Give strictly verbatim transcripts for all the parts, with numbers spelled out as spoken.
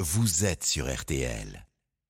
vous êtes sur R T L.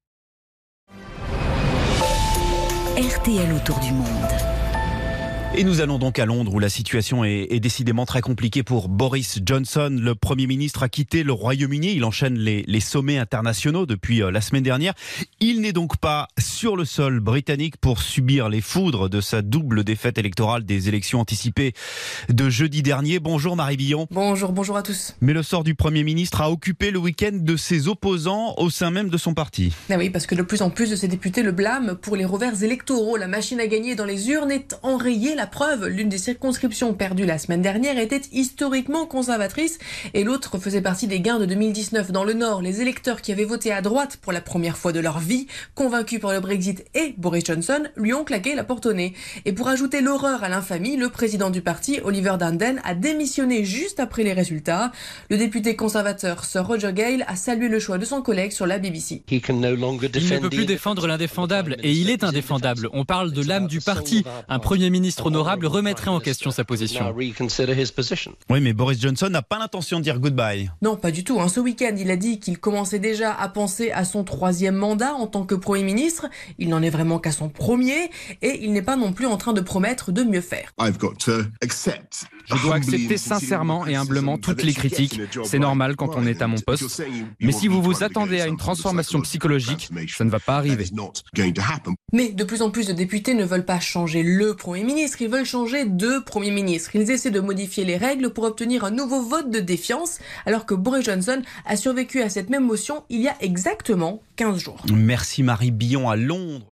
R T L autour du monde. Et nous allons donc à Londres où la situation est, est décidément très compliquée pour Boris Johnson. Le Premier ministre a quitté le Royaume-Uni. Il enchaîne les, les sommets internationaux depuis euh, la semaine dernière. Il n'est donc pas sur le sol britannique pour subir les foudres de sa double défaite électorale des élections anticipées de jeudi dernier. Bonjour Marie Billon. Bonjour, bonjour à tous. Mais le sort du Premier ministre a occupé le week-end de ses opposants au sein même de son parti. Ah oui, parce que de plus en plus de ses députés le blâment pour les revers électoraux. La machine à gagner dans les urnes est enrayée. La preuve, l'une des circonscriptions perdues la semaine dernière était historiquement conservatrice et l'autre faisait partie des gains de deux mille dix-neuf. Dans le Nord, les électeurs qui avaient voté à droite pour la première fois de leur vie, convaincus par le Brexit et Boris Johnson, lui ont claqué la porte au nez. Et pour ajouter l'horreur à l'infamie, le président du parti, Oliver Dowden, a démissionné juste après les résultats. Le député conservateur Sir Roger Gale a salué le choix de son collègue sur la B B C. Il ne peut plus défendre l'indéfendable et il est indéfendable. On parle de l'âme du parti. Un Premier ministre honorable remettrait en question sa position. Oui, mais Boris Johnson n'a pas l'intention de dire goodbye. Non, pas du tout. Ce week-end, il a dit qu'il commençait déjà à penser à son troisième mandat en tant que Premier ministre. Il n'en est vraiment qu'à son premier et il n'est pas non plus en train de promettre de mieux faire. Je dois accepter sincèrement et humblement toutes les critiques. C'est normal quand on est à mon poste. Mais si vous vous attendez à une transformation psychologique, ça ne va pas arriver. Mais de plus en plus de députés ne veulent pas changer le Premier ministre, ils veulent changer de Premier ministre. Ils essaient de modifier les règles pour obtenir un nouveau vote de défiance, alors que Boris Johnson a survécu à cette même motion il y a exactement quinze jours. Merci Marie Billon à Londres.